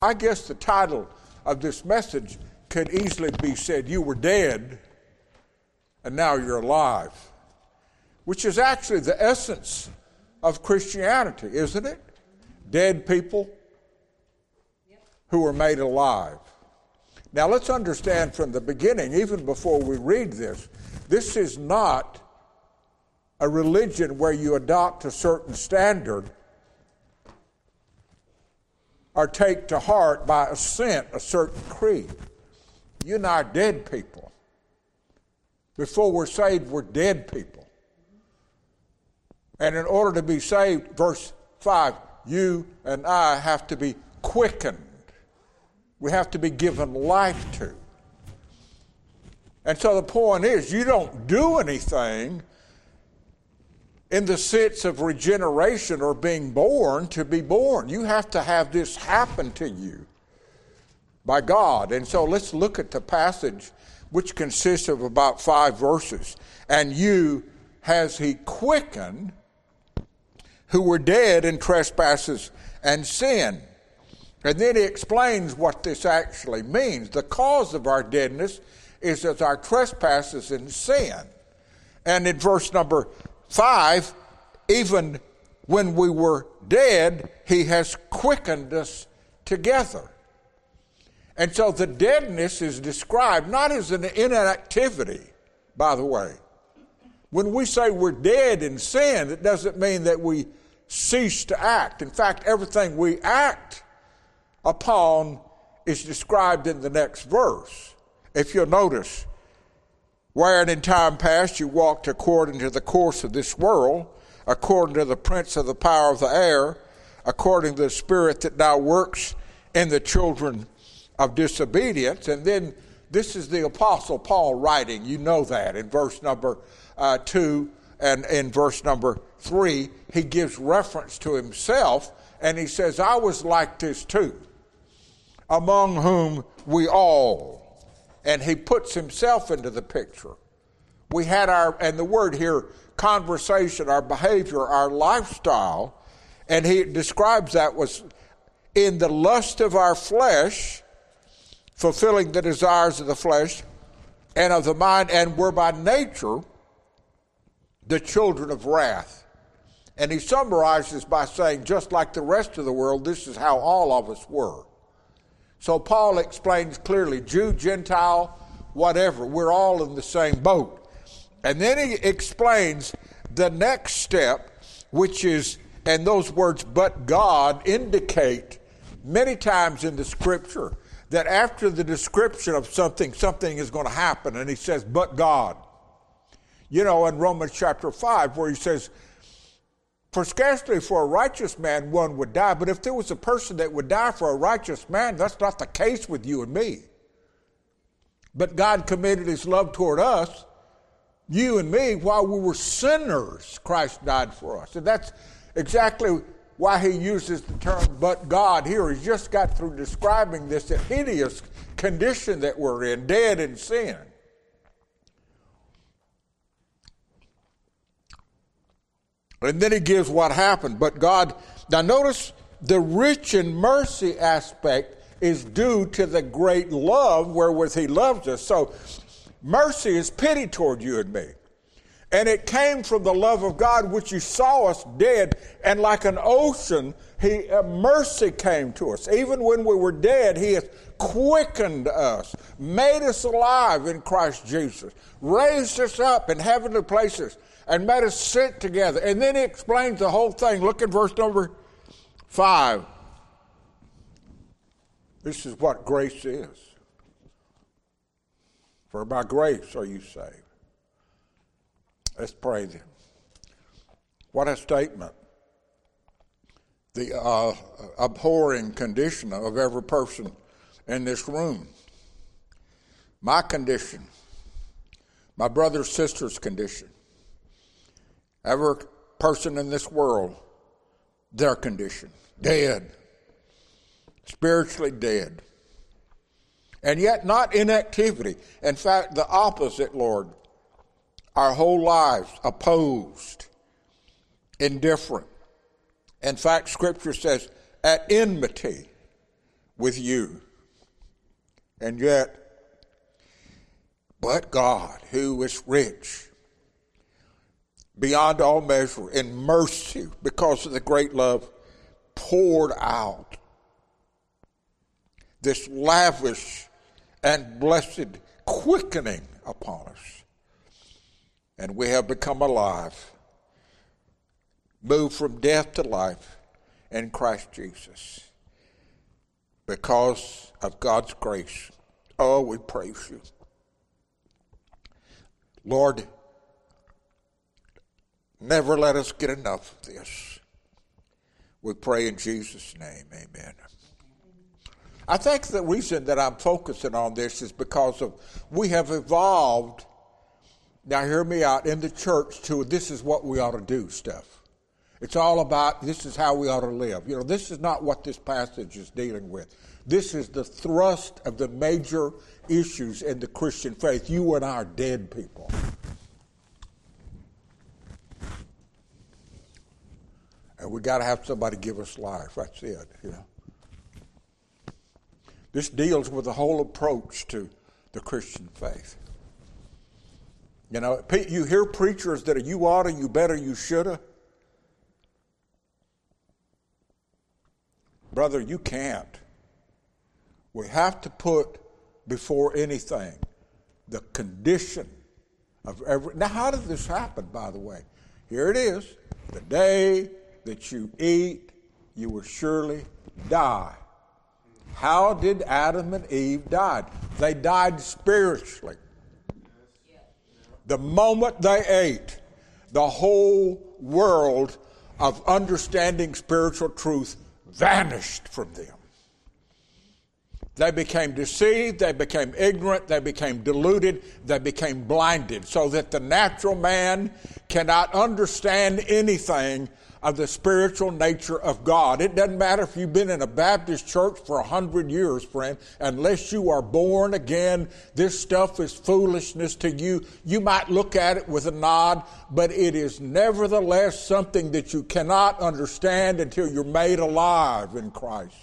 I guess the title of this message could easily be said, "You were dead, and now you're alive," which is actually the essence of Christianity, isn't it? Dead people who were made alive. Now let's understand from the beginning, even before we read this is not a religion where you adopt a certain standard or take to heart by assent a certain creed. You and I are dead people. Before we're saved, we're dead people. And in order to be saved, verse 5, you and I have to be quickened. We have to be given life to. And so the point is, you don't do anything in the sense of regeneration or being born to be born. You have to have this happen to you by God. And so let's look at the passage, which consists of about 5 verses. And you has he quickened who were dead in trespasses and sin. And then he explains what this actually means. The cause of our deadness is as our trespasses and sin. And in verse number 5, even when we were dead, he has quickened us together. And so the deadness is described not as an inactivity, by the way. When we say we're dead in sin, it doesn't mean that we cease to act. In fact, everything we act upon is described in the next verse. If you'll notice, wherein in time past you walked according to the course of this world, according to the prince of the power of the air, according to the spirit that now works in the children of disobedience. And then this is the Apostle Paul writing. You know that in verse number 2 and in verse number 3, he gives reference to himself, and he says, I was like this too, among whom we all. And he puts himself into the picture. We had and the word here, conversation, our behavior, our lifestyle, and he describes that was in the lust of our flesh, fulfilling the desires of the flesh and of the mind, and were by nature the children of wrath. And he summarizes by saying, just like the rest of the world, this is how all of us were. So Paul explains clearly, Jew, Gentile, whatever, we're all in the same boat. And then he explains the next step, which is, and those words, but God, indicate many times in the scripture that after the description of something is going to happen. And he says, but God. You know, in Romans chapter 5, where he says, for scarcely for a righteous man one would die, but if there was a person that would die for a righteous man, that's not the case with you and me. But God commended his love toward us, you and me, while we were sinners, Christ died for us. And that's exactly why he uses the term, but God here. He's just got through describing this hideous condition that we're in, dead in sin. And then he gives what happened. But God, now notice the rich in mercy aspect is due to the great love wherewith he loves us. So mercy is pity toward you and me. And it came from the love of God, which he saw us dead, and like an ocean, mercy came to us. Even when we were dead, he has quickened us, made us alive in Christ Jesus, raised us up in heavenly places, and made us sit together. And then he explains the whole thing. Look at verse number 5. This is what grace is. For by grace are you saved. Let's pray then. What a statement. The abhorring condition of every person in this room. My condition. My brother, sister's condition. Every person in this world, their condition. Dead. Spiritually dead. And yet not inactivity. In fact, the opposite, Lord. Our whole lives opposed, indifferent. In fact, Scripture says, at enmity with you. And yet, but God, who is rich beyond all measure in mercy because of the great love, poured out this lavish and blessed quickening upon us. And we have become alive, moved from death to life in Christ Jesus because of God's grace. Oh, we praise you. Lord, never let us get enough of this. We pray in Jesus' name, amen. I think the reason that I'm focusing on this is because of we have evolved, now hear me out, in the church to this is what we ought to do stuff. It's all about this is how we ought to live. You know, this is not what this passage is dealing with. This is the thrust of the major issues in the Christian faith. You and I are dead people. And we got to have somebody give us life. That's it, you know. This deals with the whole approach to the Christian faith. You know, you hear preachers that are you oughta, you better, you shoulda. Brother, you can't. We have to put before anything the condition of every... Now, how did this happen, by the way? Here it is. The day that you eat, you will surely die. How did Adam and Eve die? They died spiritually. The moment they ate, the whole world of understanding spiritual truth vanished from them. They became deceived, they became ignorant, they became deluded, they became blinded, so that the natural man cannot understand anything of the spiritual nature of God. It doesn't matter if you've been in a Baptist church for 100 years, friend. Unless you are born again, this stuff is foolishness to you. You might look at it with a nod, but it is nevertheless something that you cannot understand until you're made alive in Christ.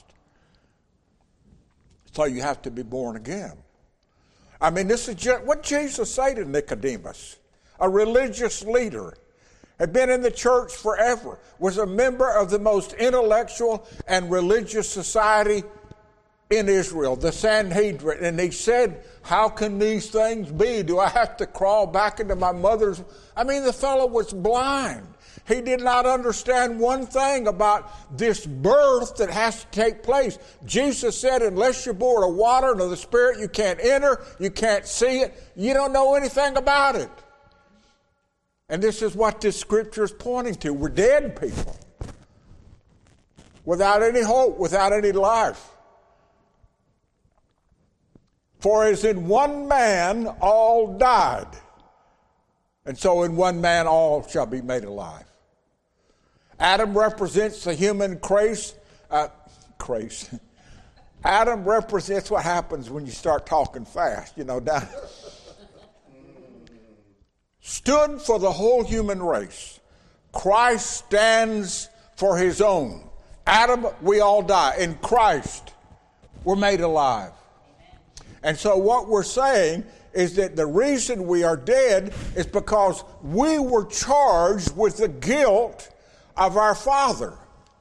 So you have to be born again. I mean, this is just what Jesus said to Nicodemus, a religious leader, had been in the church forever, was a member of the most intellectual and religious society in Israel, the Sanhedrin. And he said, how can these things be? Do I have to crawl back into my mother's? I mean, the fellow was blind. He did not understand one thing about this birth that has to take place. Jesus said, unless you're born of water and of the Spirit, you can't enter, you can't see it, you don't know anything about it. And this is what this scripture is pointing to. We're dead people. Without any hope, without any life. For as in one man all died, and so in one man all shall be made alive. Adam represents the human race. Adam represents what happens when you start talking fast, you know, down. Stood for the whole human race. Christ stands for his own. Adam, we all die. In Christ, we're made alive. And so what we're saying is that the reason we are dead is because we were charged with the guilt of our father.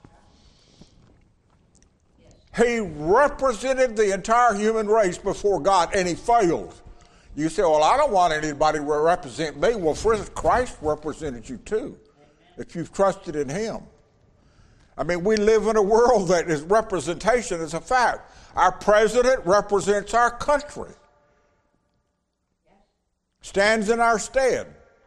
He represented the entire human race before God, and he failed. You say, well, I don't want anybody to represent me. Well, friends, Christ represented you too, if you've trusted in him. I mean, we live in a world that is representation is a fact. Our president represents our country, stands in our stead.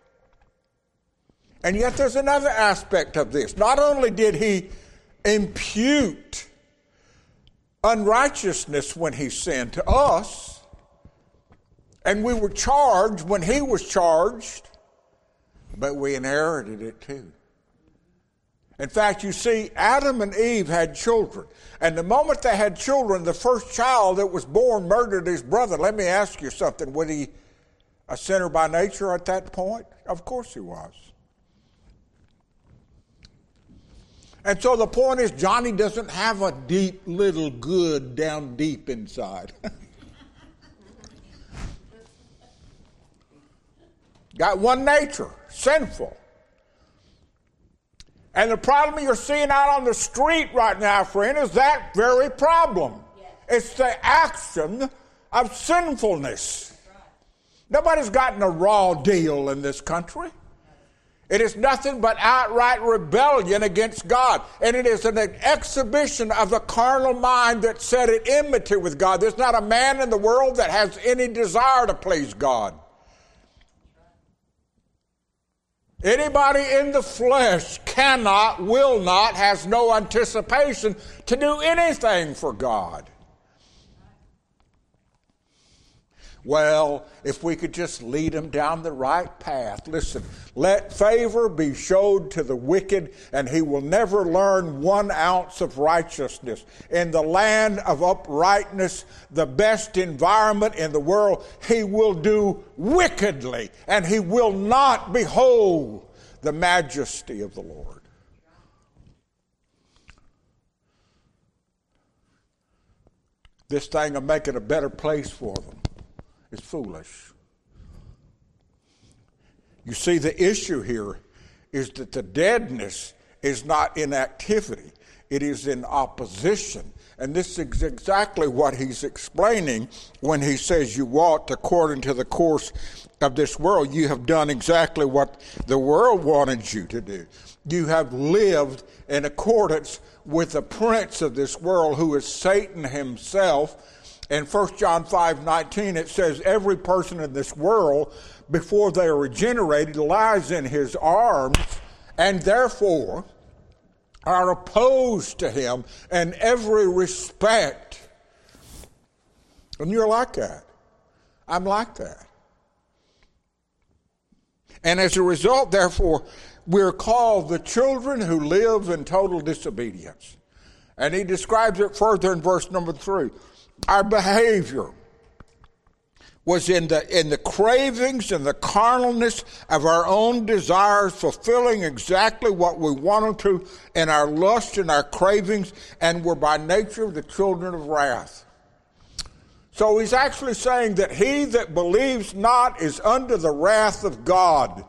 And yet there's another aspect of this. Not only did he impute unrighteousness when he sinned to us, and we were charged when he was charged, but we inherited it too. In fact, you see, Adam and Eve had children. And the moment they had children, the first child that was born murdered his brother. Let me ask you something. Was he a sinner by nature at that point? Of course he was. And so the point is, Johnny doesn't have a deep little good down deep inside. Got one nature, sinful. And the problem you're seeing out on the street right now, friend, is that very problem. Yes. It's the action of sinfulness. Right. Nobody's gotten a raw deal in this country. It is nothing but outright rebellion against God. And it is an exhibition of the carnal mind that's set at enmity with God. There's not a man in the world that has any desire to please God. Anybody in the flesh cannot, will not, has no anticipation to do anything for God. Well, if we could just lead them down the right path. Listen, let favor be showed to the wicked, and he will never learn 1 ounce of righteousness. In the land of uprightness, the best environment in the world, he will do wickedly, and he will not behold the majesty of the Lord. This thing of making a better place for them is foolish. You see, the issue here is that the deadness is not inactivity. It is in opposition. And this is exactly what he's explaining when he says you walked according to the course of this world. You have done exactly what the world wanted you to do. You have lived in accordance with the prince of this world, who is Satan himself. In 1 John 5:19, it says every person in this world, before they are regenerated, lies in his arms, and therefore are opposed to him in every respect. And you're like that. I'm like that. And as a result, therefore, we're called the children who live in total disobedience. And he describes it further in verse number 3. Our behavior was in the cravings and the carnalness of our own desires, fulfilling exactly what we wanted to in our lust and our cravings, and were by nature the children of wrath. So he's actually saying that he that believes not is under the wrath of God.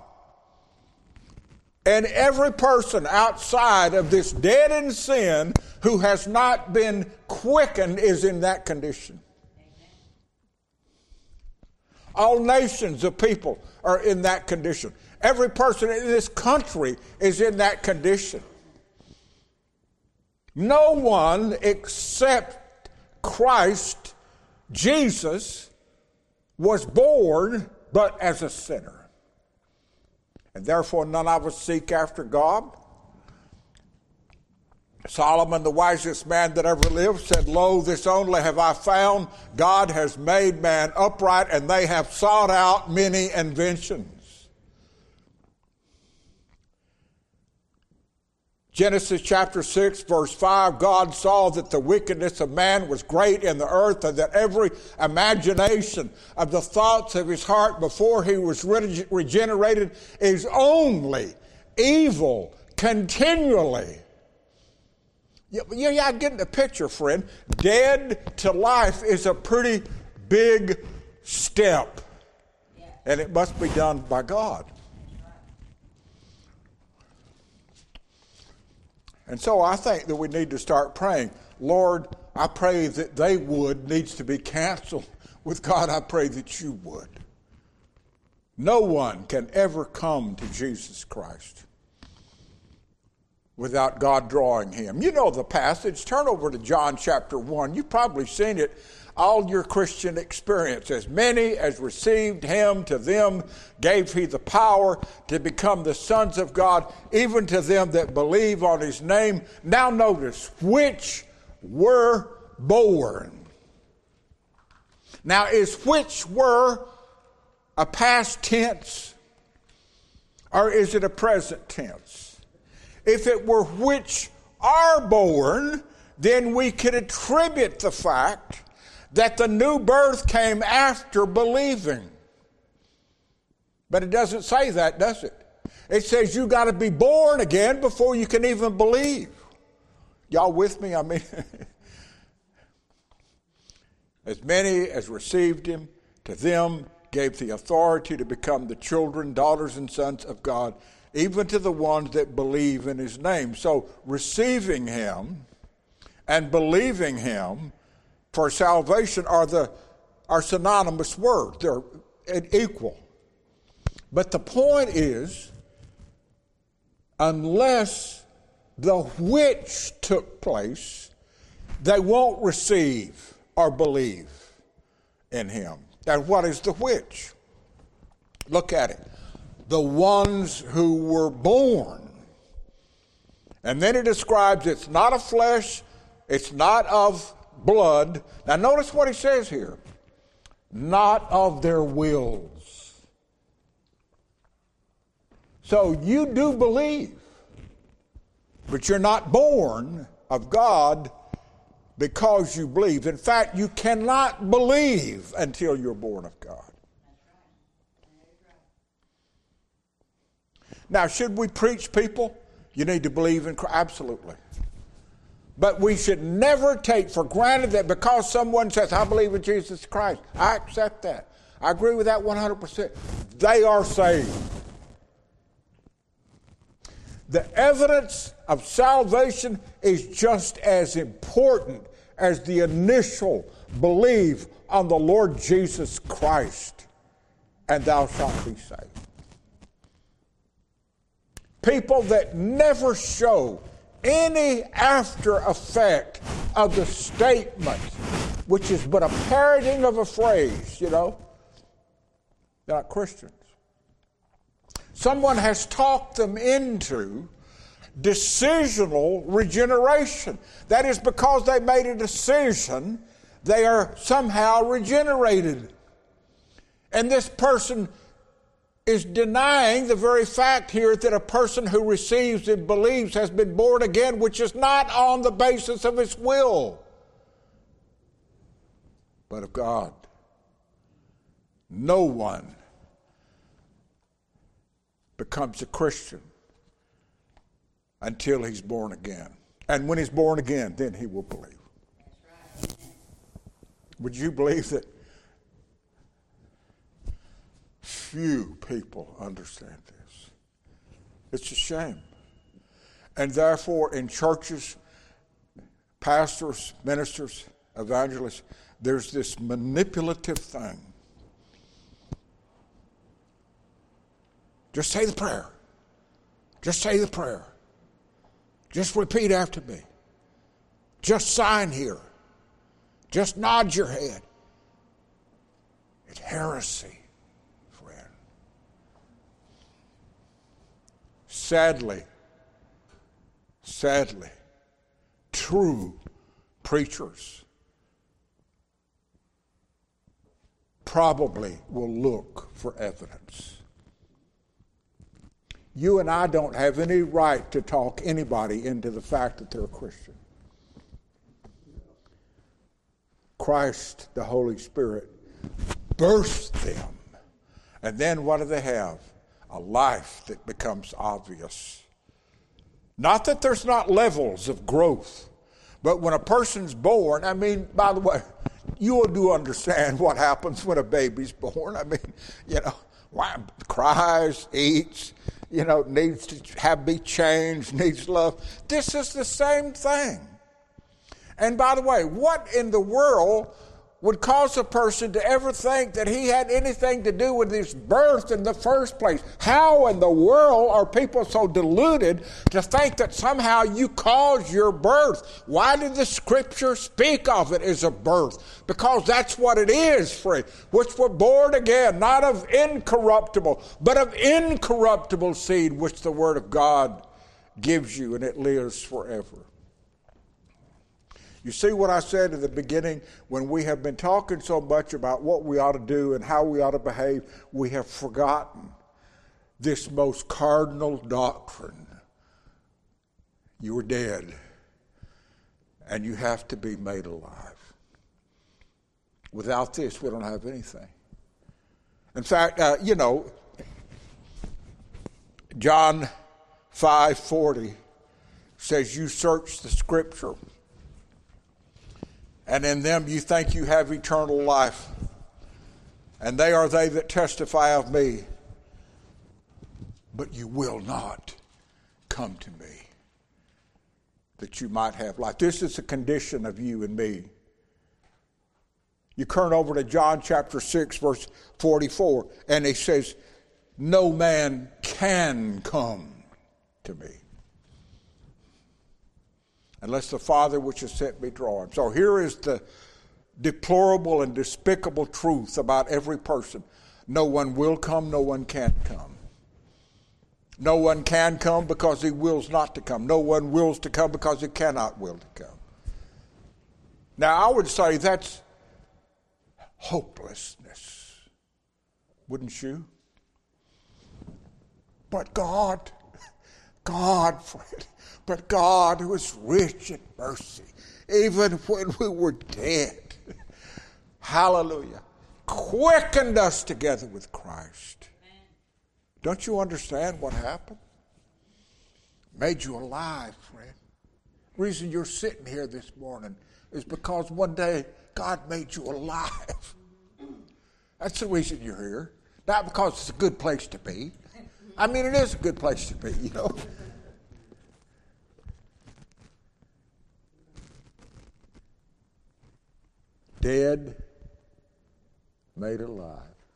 And every person outside of this dead in sin who has not been quickened is in that condition. All nations of people are in that condition. Every person in this country is in that condition. No one except Christ, Jesus, was born but as a sinner. And therefore none of us seek after God. Solomon, the wisest man that ever lived, said, "Lo, this only have I found, God has made man upright, and they have sought out many inventions." Genesis chapter 6, verse 5, God saw that the wickedness of man was great in the earth, and that every imagination of the thoughts of his heart before he was regenerated is only evil continually. Yeah, I get the picture, friend. Dead to life is a pretty big step, and it must be done by God. And so I think that we need to start praying. Lord, I pray that they would needs to be canceled. With God, I pray that you would. No one can ever come to Jesus Christ without God drawing him. You know the passage. Turn over to John chapter 1. You've probably seen it all your Christian experience. As many as received him, to them gave he the power to become the sons of God, even to them that believe on his name. Now notice, which were born. Now is which were a past tense, or is it a present tense? If it were which are born, then we could attribute the fact that the new birth came after believing. But it doesn't say that, does it? It says you got to be born again before you can even believe. Y'all with me? I mean, as many as received him, to them gave the authority to become the children, daughters, and sons of God, even to the ones that believe in his name. So receiving him and believing him for salvation are synonymous words. They're equal. But the point is, unless the which took place, they won't receive or believe in him. And what is the which? Look at it. The ones who were born. And then it describes it's not of flesh, it's not of blood. Now notice what he says here. Not of their wills. So you do believe, but you're not born of God because you believe. In fact, you cannot believe until you're born of God. Now, should we preach people? You need to believe in Christ. Absolutely. But we should never take for granted that because someone says, I believe in Jesus Christ, I accept that. I agree with that 100%. They are saved. The evidence of salvation is just as important as the initial belief on the Lord Jesus Christ, and thou shalt be saved. People that never show any after effect of the statement, which is but a parroting of a phrase, they're not Christians. Someone has talked them into decisional regeneration. That is, because they made a decision, they are somehow regenerated. And this person is denying the very fact here that a person who receives and believes has been born again, which is not on the basis of his will, but of God. No one becomes a Christian until he's born again. And when he's born again, then he will believe. That's right. Would you believe that few people understand this? It's a shame. And therefore, in churches, pastors, ministers, evangelists, there's this manipulative thing. Just say the prayer. Just say the prayer. Just repeat after me. Just sign here. Just nod your head. It's heresy, friend. Sadly, true preachers probably will look for evidence. You and I don't have any right to talk anybody into the fact that they're a Christian. Christ, the Holy Spirit, burst them. And then what do they have? A life that becomes obvious. Not that there's not levels of growth, but when a person's born, by the way, you do understand what happens when a baby's born. Cries, eats, needs to be changed, needs love. This is the same thing. And by the way, what in the world would cause a person to ever think that he had anything to do with his birth in the first place? How in the world are people so deluded to think that somehow you caused your birth? Why did the Scripture speak of it as a birth? Because that's what it is, friend. Which were born again, not of incorruptible, but of incorruptible seed, which the Word of God gives you, and it lives forever. You see what I said in the beginning? When we have been talking so much about what we ought to do and how we ought to behave, we have forgotten this most cardinal doctrine. You are dead, and you have to be made alive. Without this, we don't have anything. In fact, John 5:40 says you search the Scripture, and in them you think you have eternal life, and they are they that testify of me, but you will not come to me, that you might have life. This is the condition of you and me. You turn over to John chapter 6, verse 44, and he says, no man can come to me unless the Father which has sent me draw him. So here is the deplorable and despicable truth about every person. No one will come, no one can come. No one can come because he wills not to come. No one wills to come because he cannot will to come. Now, I would say that's hopelessness, wouldn't you? But God, friend, but God, who is rich in mercy, even when we were dead, hallelujah, quickened us together with Christ. Amen. Don't you understand what happened? Made you alive, friend. The reason you're sitting here this morning is because one day God made you alive. That's the reason you're here. Not because it's a good place to be. I mean, it is a good place to be, you know. Dead, made alive.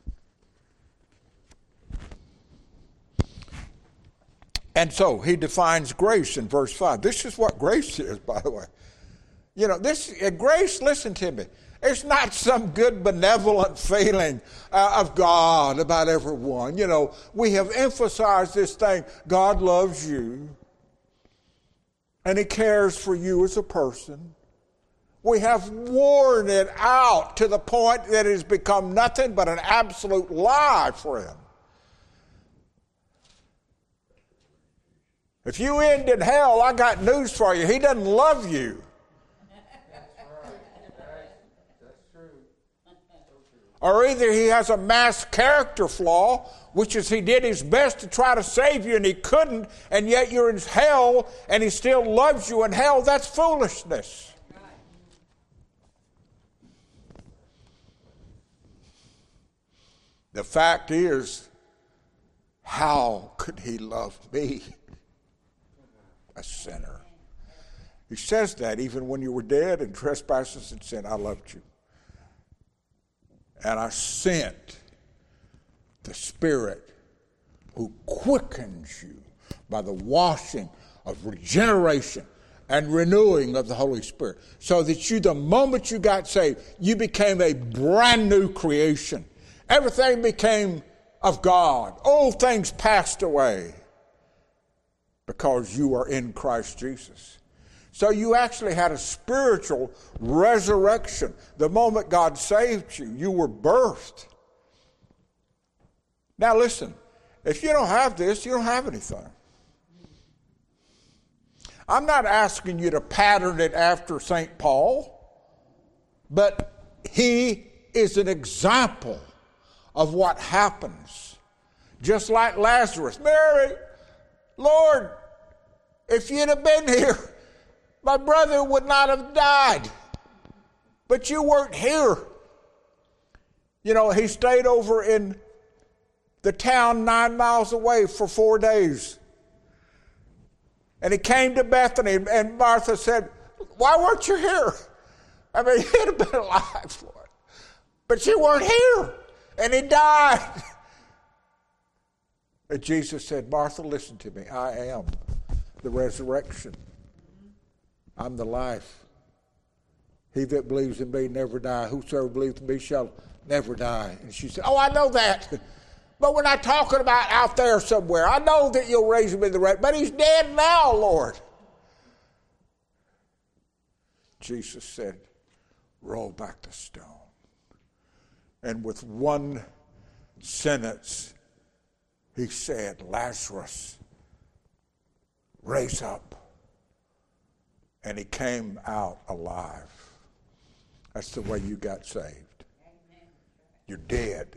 And so he defines grace in verse 5. This is what grace is, by the way. You know, this grace, listen to me, it's not some good benevolent feeling of God about everyone. You know, we have emphasized this thing. God loves you, and he cares for you as a person. We have worn it out to the point that it has become nothing but an absolute lie, friend. If you end in hell, I got news for you. He doesn't love you. Or either he has a mass character flaw, which is he did his best to try to save you and he couldn't, and yet you're in hell and he still loves you in hell. That's foolishness. The fact is, how could he love me, a sinner? He says that even when you were dead in trespasses and sin, I loved you. And I sent the Spirit who quickens you by the washing of regeneration and renewing of the Holy Spirit. So that you, the moment you got saved, you became a brand new creation. Everything became of God. Old things passed away because you are in Christ Jesus. So you actually had a spiritual resurrection. The moment God saved you, you were birthed. Now listen, if you don't have this, you don't have anything. I'm not asking you to pattern it after St. Paul, but he is an example of what happens. Just like Lazarus. Mary, Lord, if you'd have been here, my brother would not have died. But you weren't here. You know, he stayed over in the town 9 miles away for 4 days. And he came to Bethany, and Martha said, why weren't you here? I mean, he'd have been alive, Lord. But you weren't here. And he died. And Jesus said, Martha, listen to me. I am the resurrection. I'm the life. He that believes in me never die. Whosoever believes in me shall never die. And she said, oh, I know that. But we're not talking about out there somewhere. I know that you'll raise him in the resurrection. But he's dead now, Lord. Jesus said, roll back the stone. And with one sentence, he said, Lazarus, raise up. And he came out alive. That's the way you got saved. You're dead.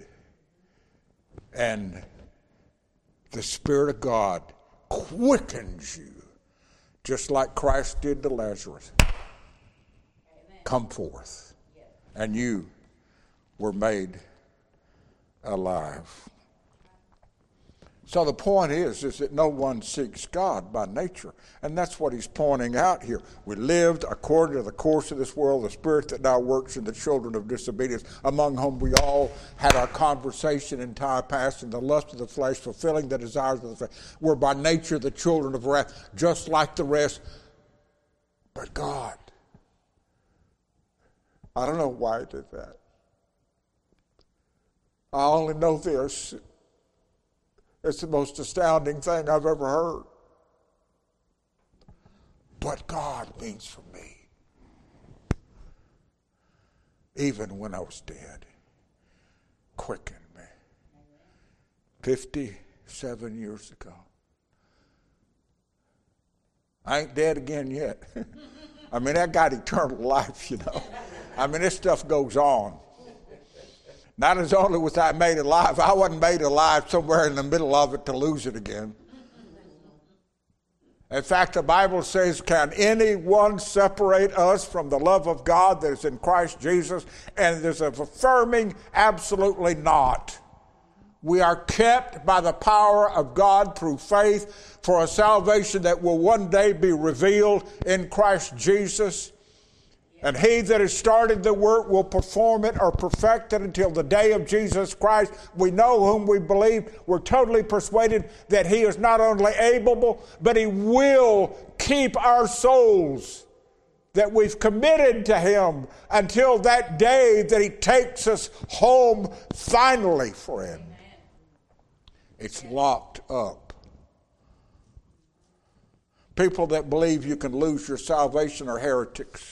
And the Spirit of God quickens you just like Christ did to Lazarus. Amen. Come forth. Yes. And you were made alive. So the point is that no one seeks God by nature. And that's what he's pointing out here. We lived according to the course of this world, the spirit that now works in the children of disobedience, among whom we all had our conversation in time past in the lust of the flesh, fulfilling the desires of the flesh. We're by nature the children of wrath, just like the rest. But God, I don't know why he did that. I only know this. It's the most astounding thing I've ever heard. But God means for me, even when I was dead, quickened me. 57 years ago. I ain't dead again yet. I mean, I got eternal life, you know. I mean, this stuff goes on. Not as only was I made alive, I wasn't made alive somewhere in the middle of it to lose it again. In fact, the Bible says, can anyone separate us from the love of God that is in Christ Jesus? And there's a affirming, absolutely not. We are kept by the power of God through faith for a salvation that will one day be revealed in Christ Jesus. And he that has started the work will perform it or perfect it until the day of Jesus Christ. We know whom we believe. We're totally persuaded that he is not only able, but he will keep our souls that we've committed to him until that day that he takes us home finally, friend. It's locked up. People that believe you can lose your salvation are heretics.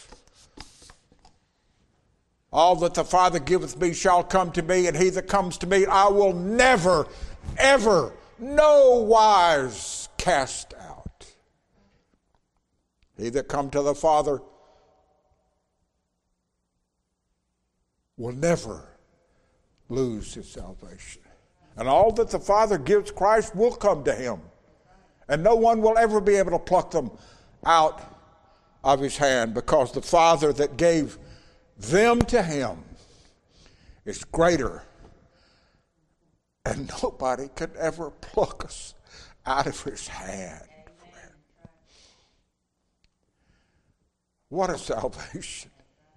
All that the Father giveth me shall come to me, and he that comes to me I will never, ever, no wise cast out. He that come to the Father will never lose his salvation. And all that the Father gives Christ will come to him. And no one will ever be able to pluck them out of his hand, because the Father that gave them to him is greater, and nobody could ever pluck us out of his hand. Friend. What a salvation.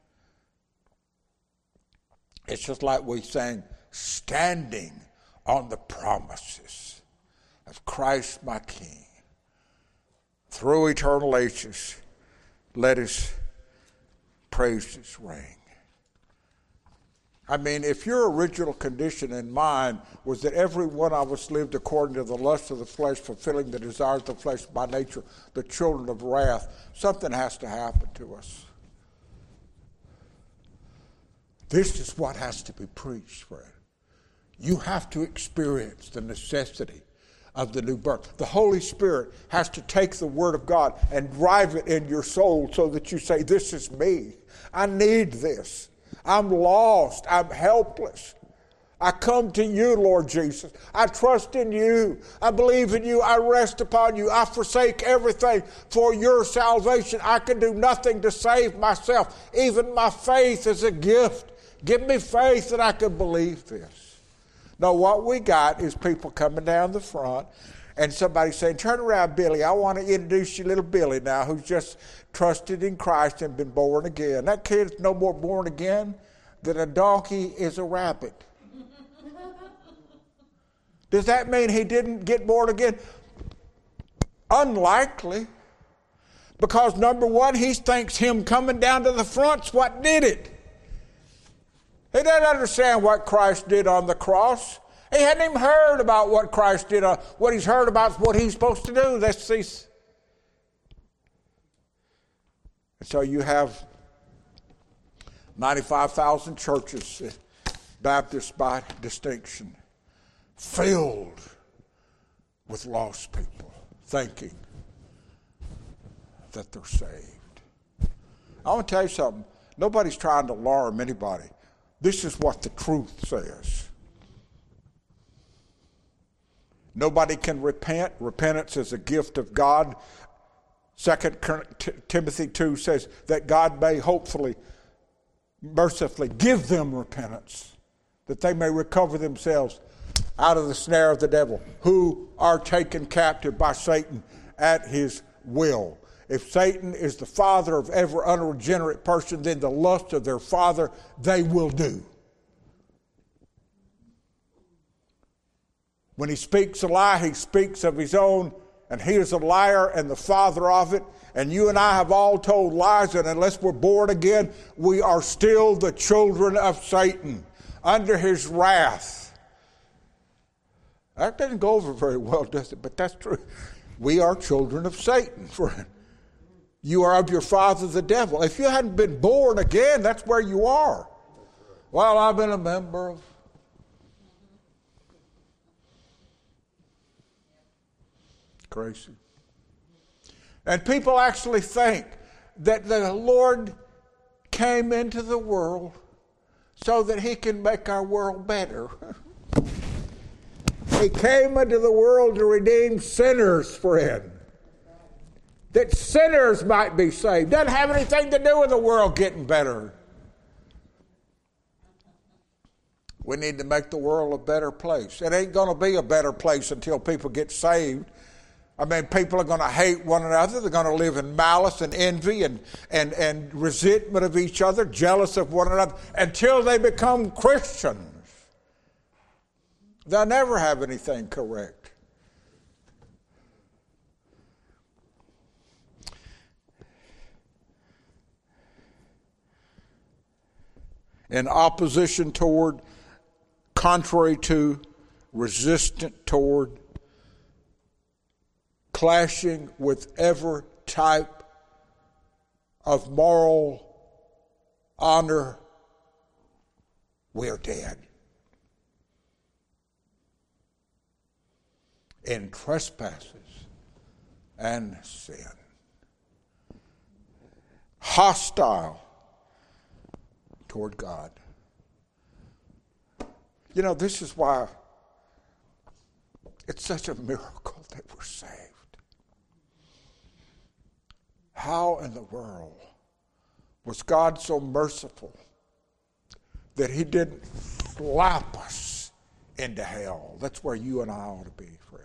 It's just like we sang, standing on the promises of Christ my King. Through eternal ages, let his praises ring. I mean, if your original condition and mine was that every one of us lived according to the lust of the flesh, fulfilling the desires of the flesh by nature, the children of wrath, something has to happen to us. This is what has to be preached, friend. You have to experience the necessity of the new birth. The Holy Spirit has to take the Word of God and drive it in your soul so that you say, this is me. I need this. I'm lost. I'm helpless. I come to you, Lord Jesus. I trust in you. I believe in you. I rest upon you. I forsake everything for your salvation. I can do nothing to save myself. Even my faith is a gift. Give me faith that I can believe this. No, what we got is people coming down the front and somebody saying, turn around, Billy. I want to introduce you little Billy now, who's just trusted in Christ and been born again. That kid's no more born again than a donkey is a rabbit. Does that mean he didn't get born again? Unlikely. Because number one, he thinks him coming down to the front's what did it. He doesn't understand what Christ did on the cross. He hadn't even heard about what Christ did. What he's heard about is what he's supposed to do. And so you have 95,000 churches, Baptists by distinction, filled with lost people thinking that they're saved. I want to tell you something. Nobody's trying to alarm anybody. This is what the truth says. Nobody can repent. Repentance is a gift of God. 2 Timothy 2 says that God may mercifully give them repentance, that they may recover themselves out of the snare of the devil, who are taken captive by Satan at his will. If Satan is the father of every unregenerate person, then the lust of their father they will do. When he speaks a lie, he speaks of his own, and he is a liar and the father of it. And you and I have all told lies, and unless we're born again, we are still the children of Satan, under his wrath. That doesn't go over very well, does it? But that's true. We are children of Satan, friend. You are of your father, the devil. If you hadn't been born again, that's where you are. Well, I've been a member of... Crazy. And people actually think that the Lord came into the world so that he can make our world better. He came into the world to redeem sinners, friend. That sinners might be saved. Doesn't have anything to do with the world getting better. We need to make the world a better place. It ain't going to be a better place until people get saved. I mean, people are going to hate one another. They're going to live in malice and envy and resentment of each other, jealous of one another, until they become Christians. They'll never have anything correct. In opposition toward, contrary to, resistant toward, clashing with every type of moral honor, we're dead. In trespasses and sin. Hostile toward God. You know, this is why it's such a miracle that we're saved. How in the world was God so merciful that he didn't slap us into hell? That's where you and I ought to be, friend.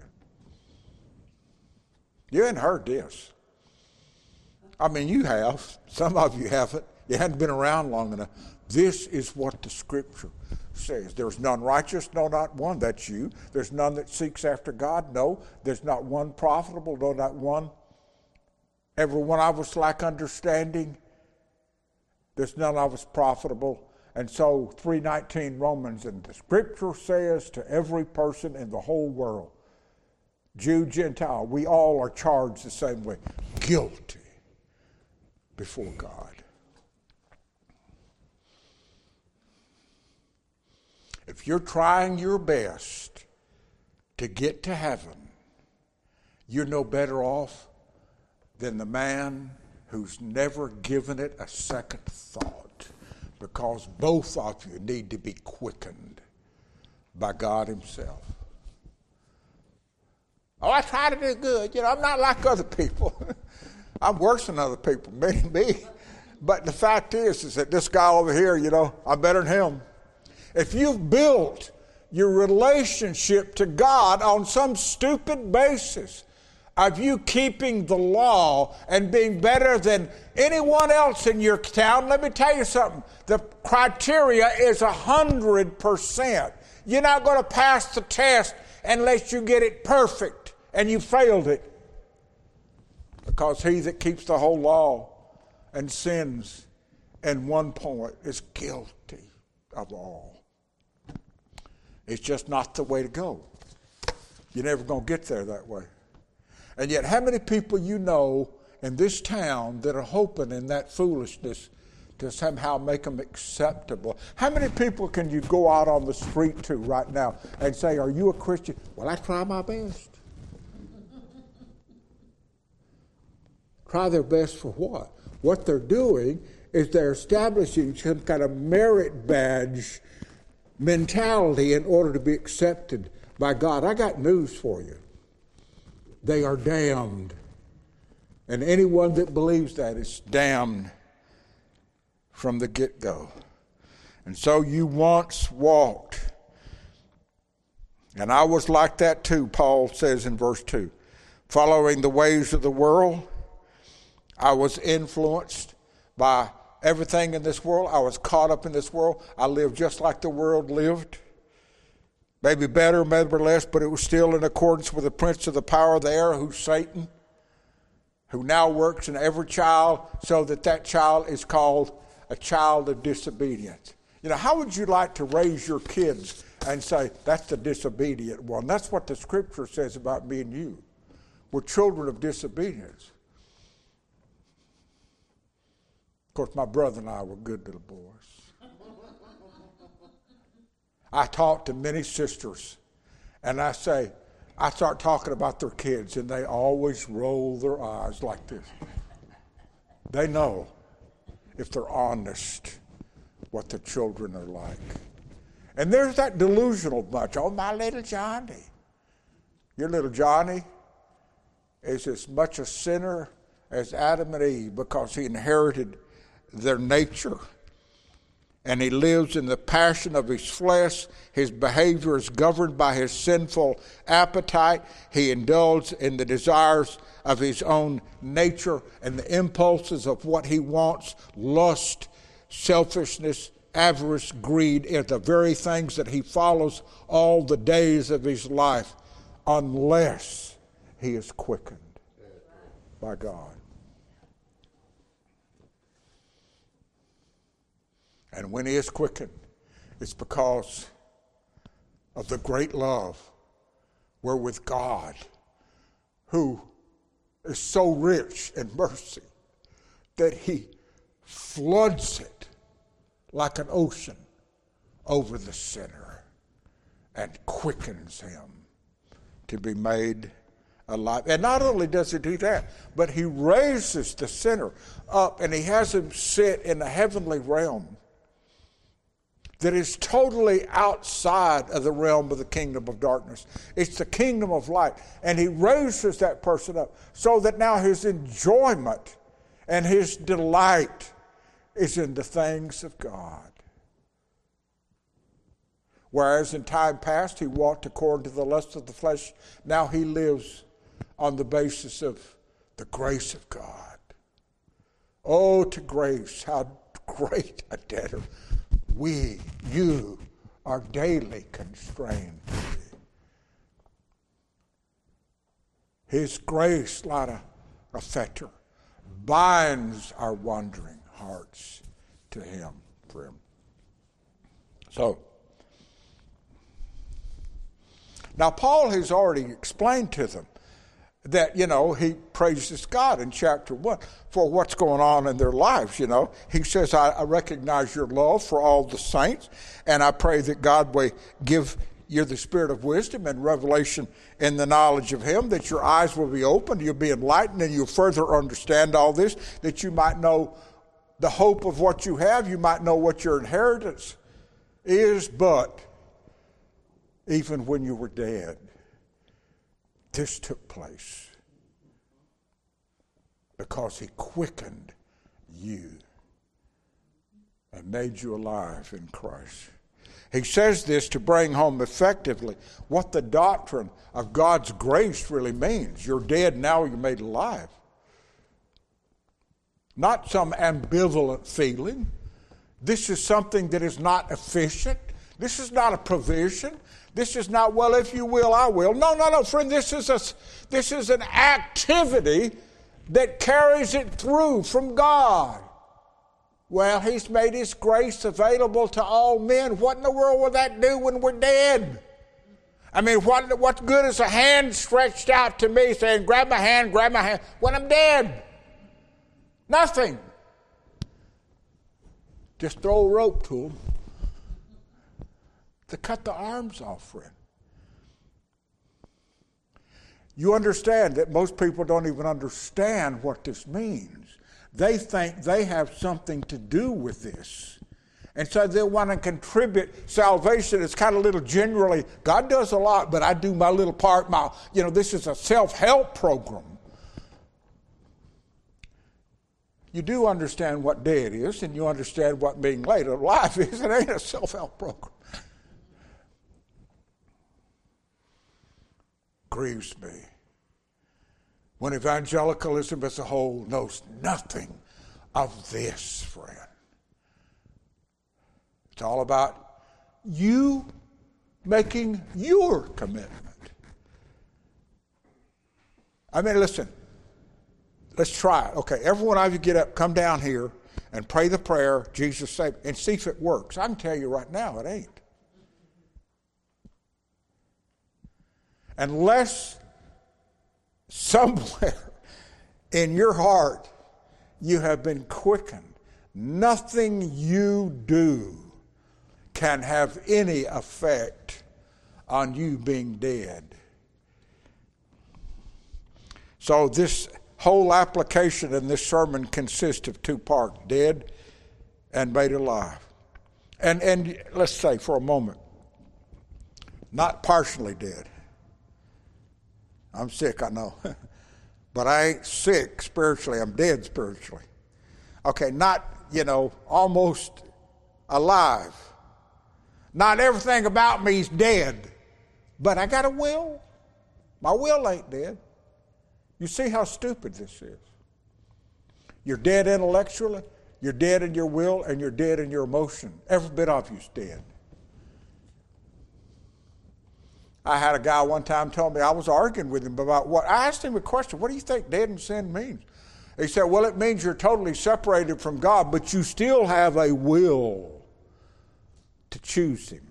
You hadn't heard this. I mean, you have. Some of you haven't. You hadn't been around long enough. This is what the Scripture says. There's none righteous, no, not one. That's you. There's none that seeks after God. No. There's not one profitable, no, not one. Every one of us lack understanding. There's none of us profitable. And so 3:19 Romans, and the Scripture says to every person in the whole world, Jew, Gentile, we all are charged the same way, guilty before God. If you're trying your best to get to heaven, you're no better off than the man who's never given it a second thought, because both of you need to be quickened by God himself. Oh, I try to do good. You know, I'm not like other people. I'm worse than other people, me. But the fact is that this guy over here, you know, I'm better than him. If you've built your relationship to God on some stupid basis of you keeping the law and being better than anyone else in your town, let me tell you something. The criteria is 100%. You're not going to pass the test unless you get it perfect, and you failed it. Because he that keeps the whole law and sins in one point is guilty of all. It's just not the way to go. You're never going to get there that way. And yet, how many people you know in this town that are hoping in that foolishness to somehow make them acceptable? How many people can you go out on the street to right now and say, are you a Christian? Well, I try my best. Try their best for what? What they're doing is they're establishing some kind of merit badge mentality in order to be accepted by God. I got news for you. They are damned And anyone that believes that is damned from the get-go. And so you once walked, and I was like that too, Paul says in verse 2. Following the ways of the world, I was influenced by everything in this world. I was caught up in this world. I lived just like the world lived. Maybe better, maybe less, but it was still in accordance with the prince of the power of the air, who's Satan, who now works in every child so that that child is called a child of disobedience. You know, how would you like to raise your kids and say, that's the disobedient one? That's what the Scripture says about me and you. We're children of disobedience. Of course, my brother and I were good little boys. I talk to many sisters, and I start talking about their kids, and they always roll their eyes like this. They know, if they're honest, what the children are like. And there's that delusional bunch. Oh, my little Johnny. Your little Johnny is as much a sinner as Adam and Eve because he inherited their nature. And he lives in the passion of his flesh. His behavior is governed by his sinful appetite. He indulges in the desires of his own nature and the impulses of what he wants. Lust, selfishness, avarice, greed are the very things that he follows all the days of his life, unless he is quickened by God. And when he is quickened, it's because of the great love wherewith God, who is so rich in mercy, that he floods it like an ocean over the sinner and quickens him to be made alive. And not only does he do that, but he raises the sinner up and he has him sit in the heavenly realm that is totally outside of the realm of the kingdom of darkness. It's the kingdom of light. And he raises that person up so that now his enjoyment and his delight is in the things of God. Whereas in time past he walked according to the lust of the flesh, now he lives on the basis of the grace of God. Oh, to grace, how great a debtor you are daily constrained to be. His grace, like a fetter, binds our wandering hearts to him, friend. So, now Paul has already explained to them that, he praises God in chapter 1 for what's going on in their lives, He says, I recognize your love for all the saints, and I pray that God will give you the spirit of wisdom and revelation in the knowledge of him, that your eyes will be opened, you'll be enlightened, and you'll further understand all this, that you might know the hope of what you have, you might know what your inheritance is, but even when you were dead, this took place because he quickened you and made you alive in Christ. He says this to bring home effectively what the doctrine of God's grace really means. You're dead, now you're made alive. Not some ambivalent feeling. This is something that is not efficient. This is not a provision. This is not, well, if you will, I will. No, friend, this is an activity that carries it through from God. Well, he's made his grace available to all men. What in the world will that do when we're dead? I mean, what good is a hand stretched out to me saying, grab my hand, when I'm dead? Nothing. Just throw a rope to them to cut the arms off, friend. You understand that most people don't even understand what this means. They think they have something to do with this. And so they want to contribute. Salvation is kind of little generally, God does a lot, but I do my little part. This is a self-help program. you do understand what dead is, and you understand what being laid alive is. It ain't a self-help program. Grieves me when evangelicalism as a whole knows nothing of this, friend. It's all about you making your commitment. I mean, listen, let's try it. Okay, every one of you get up, come down here, and pray the prayer, Jesus save, and see if it works. I can tell you right now, it ain't. Unless somewhere in your heart you have been quickened, nothing you do can have any effect on you being dead. So this whole application in this sermon consists of two parts, dead and made alive. And let's say for a moment, not partially dead. I'm sick, I know. But I ain't sick spiritually, I'm dead spiritually. Okay, not, almost alive. Not everything about me is dead, but I got a will. My will ain't dead. You see how stupid this is. You're dead intellectually, you're dead in your will, and you're dead in your emotion. Every bit of you's dead. I had a guy one time tell me, I was arguing with him about what, I asked him a question, what do you think dead in sin means? He said, well, it means you're totally separated from God, but you still have a will to choose Him.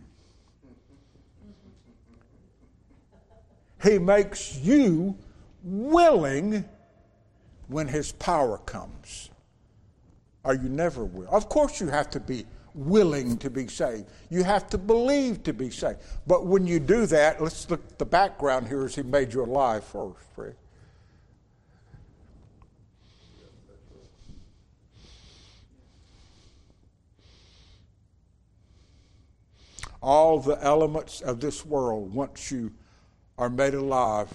He makes you willing when His power comes. Or you never will. Of course you have to be willing to be saved. You have to believe to be saved. But when you do that, let's look at the background here as He made you alive first, Fred. All the elements of this world, once you are made alive,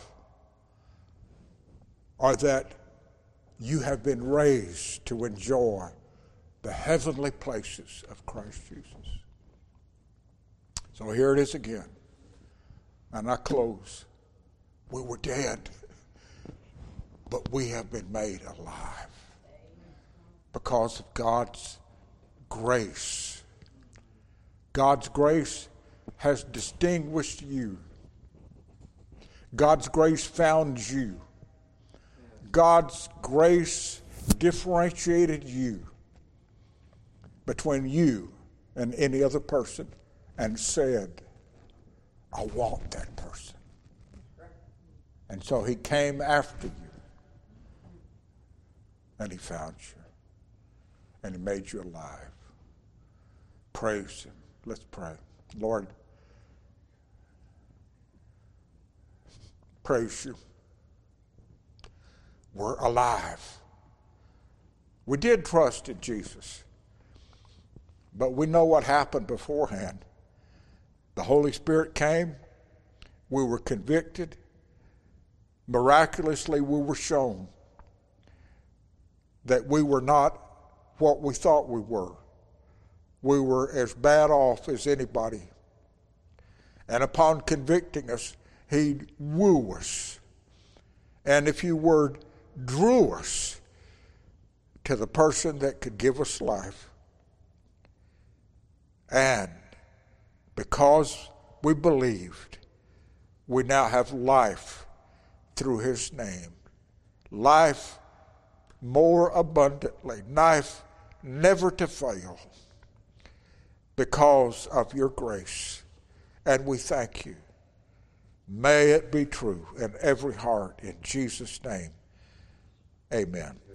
are that you have been raised to enjoy the heavenly places of Christ Jesus. So here it is again. And I close. We were dead, but we have been made alive because of God's grace. God's grace has distinguished you. God's grace found you. God's grace differentiated you between you and any other person and said, I want that person. And so He came after you and He found you and He made you alive. Praise Him. Let's pray. Lord, praise You. We're alive. We did trust in Jesus, but we know what happened beforehand. The Holy Spirit came. We were convicted. Miraculously, we were shown that we were not what we thought we were. We were as bad off as anybody. And upon convicting us, He wooed us. And if you would, drew us to the person that could give us life. And because we believed, we now have life through His name. Life more abundantly. Life never to fail. Because of Your grace. And we thank You. May it be true in every heart. In Jesus' name, amen.